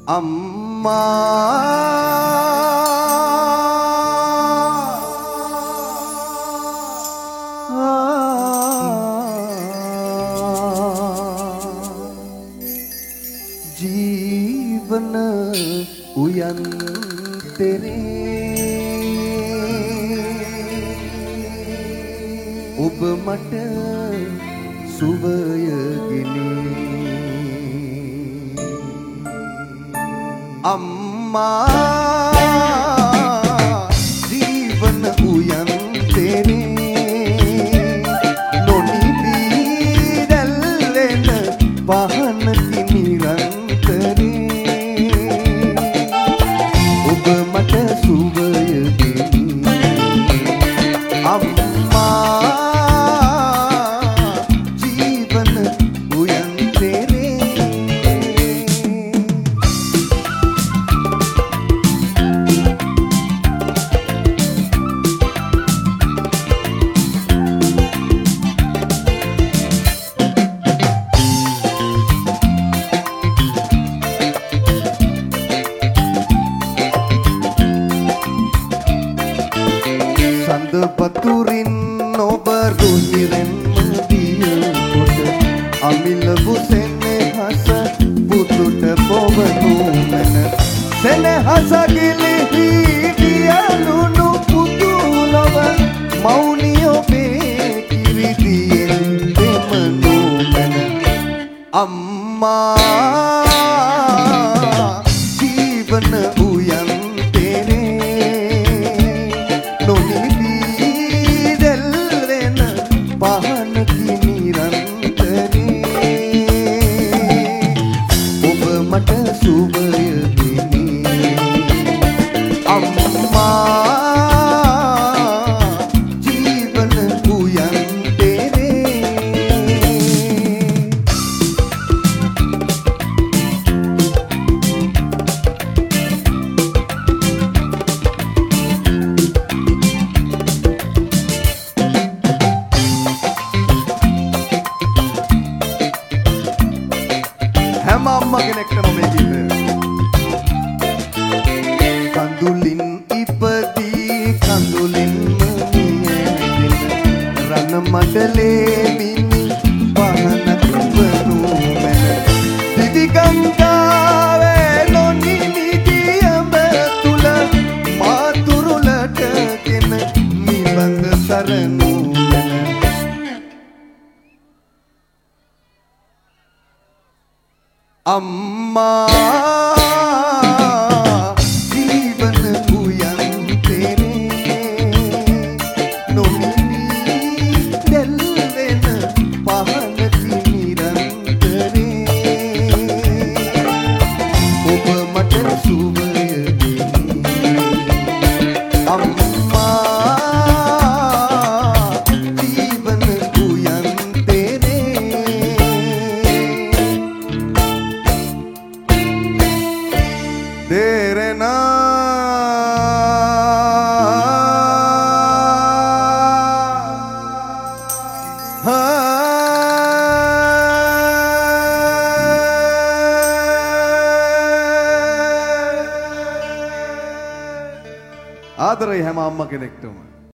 අම්මා जीवन उयन तेरे ඔබ මට සුවයගිනි අම්මා ජීවන උයන් තෙරේ නොනිවී දැල්වෙන පහනකි නිරන්තරේ ඔබ මට සුවයගිනි අම්මා පතුරින් ඔබ රුහිරෙන් දිය කොට අමිල බුසෙන්නේ හස පුතුට පොවනු මන සෙනහස ගිලිහි දියලුණු පුතු ලොව මෞනි ඔබේ කිරිදියෙන් දෙමනු මන අම්මා ජීවන උයන් හැම අම්මා කෙනෙක්ටම මේ ගීතය කඳුලින් ඉපදී කඳුලින්ම මියෙන රණ මඩලේ මිනි පහනක් වනු මැන දිවි ගංගාවේ නොනිමිති අඹ තුල මාතුරුලටගෙන නිබඳ සරණු අම්මා ජීවන උයන් තෙරේ නොමිනී දැල්වෙන පහනකි නිරන්තරේ ඔබ මට සුවයගිනි අම්මා ජීවන උයන් तेरे ආදරේ හැම අම්මා කෙනෙක්ටම